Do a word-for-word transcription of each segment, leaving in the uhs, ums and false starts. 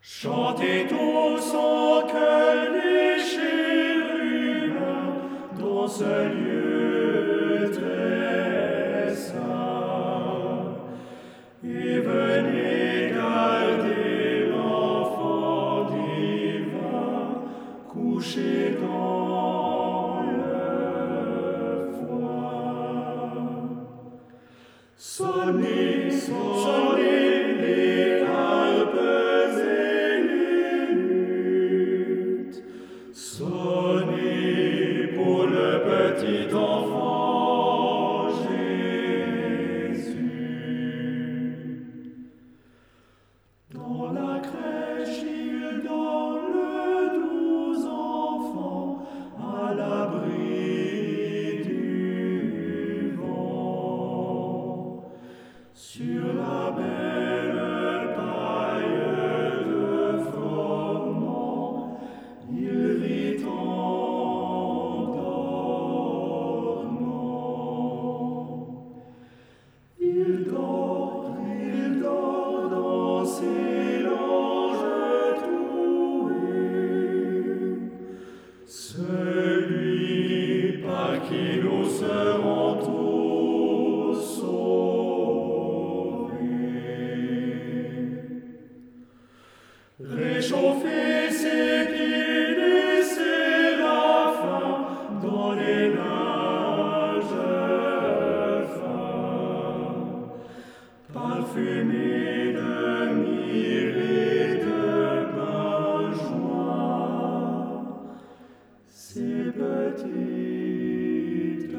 Chantez tous en chœur les chérubins dans ce lieu très saint, et venez garder l'enfant divin couché dans le foin. Sonnez, sonnez les harpes et les luttes, sonnez pour le petit enfant Jésus. Dans la crèche, il donne douze enfants à l'abri du vent. Sur la belle paille de froment, il rit en dormant. Il dort, il dort dans ses langes trouées, celui par qui nous serons tous sauvés. Réchauffez ses pieds des séraphins dans les linges fins, parfumés de myrrhe et de benjoin, ses petites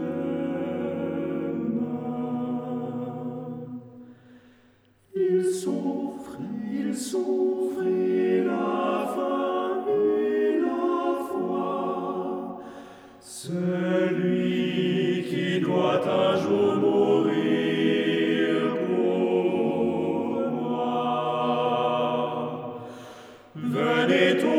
mains. Il souffre, il souffre, il a faim, il a froid, celui qui doit un jour mourir pour moi. Venez tous